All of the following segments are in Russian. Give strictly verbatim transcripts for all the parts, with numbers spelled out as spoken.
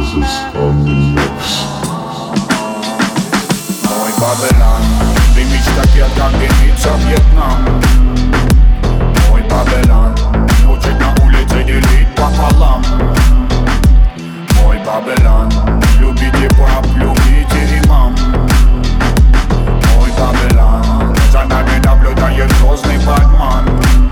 Jesus on the mix. Мой Бабелан, ты мечта петка, дымится Вьетнам. Мой Бабелан, хочет на улице делить пополам. Мой Бабелан, любите пап, любите имам. Мой Бабелан, за нами наблюдает грозный Батман.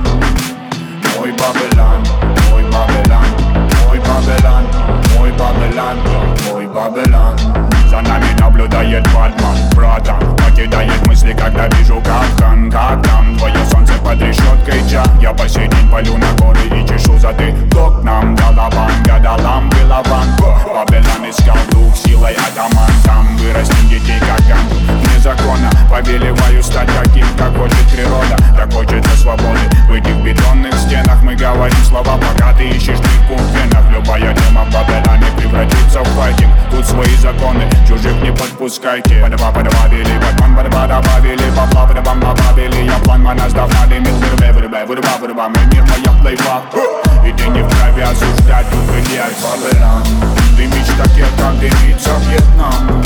Мой Бабелан, мой Бабелан, мой Бабелан, мой Бабелан, мой Бабелан. За нами наблюдает Батман, братан. Покидает мысли, когда вижу, как там, как там. Твое солнце под решеткой ча. Я по сей день палю на горы и чешу зады к окнам. Голова, гадалам, вилован. Бабелан искал дух, силой атаман. Там вырастим детей, как гангу. Незаконно повелеваю стать таким, как хочет природа. Так хочется свободы. В этих бетонных стенах мы говорим слова, пока ты ищешь дырку в венах. Любая тема в Бабелане превратится в файтинг. Тут свои законы, чужих не подпускайте. Подава, подава, вели, Батман, подава, подава, вели, бабла, подава, баба, вели. Я план монастав, надымил, вырубай, вырубай, вырубай, вырубай. Мой мир, моя плейбак. И ты не вправе осуждать, тут грязь. Бабелан, ты мечта как дымится Вьетнам.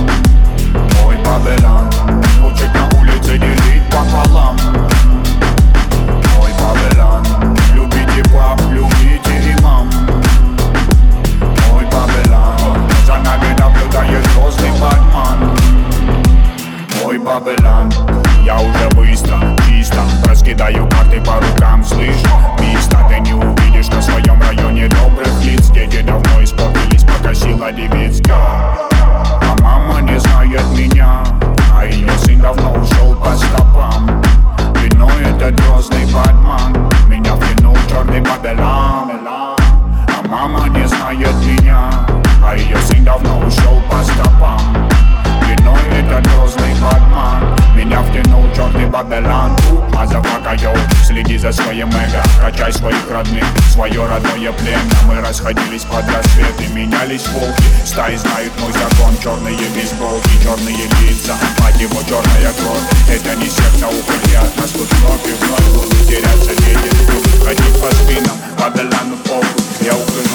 Мой Бабелан, хочет на улице делить пополам. Мой Бабелан, любите пап, любите имам. Мой Бабелан, за нами наблюдает грозный Батман. Мой Бабелан, я уже быстро, чисто раскидаю карты по рукам, слышь, мисто. Ты не увидишь на своем районе добрых лиц. Дети давно испортились, пока сила девиц. А мама не знает меня, а ее сын давно ушел по стопам. Виной этот грозный Батман, меня втянул черный Бабелан. А мама не знает меня, а ее сын давно ушел по стопам. Виной этот грозный Батман, меня втянул черный Бабелан. Мазафака, йоу, следи за своим эго, качай своих родных, свое родное племя. Мы расходились под рассвет и менялись волки. Стаи знают мой закон, черные бейсболки, черные лица, мать его черная кровь. Это не секта, уходи от нас тут вновь и вновь будут теряться дети, будут ходить по спинам. Бабелану похуй, я ухожу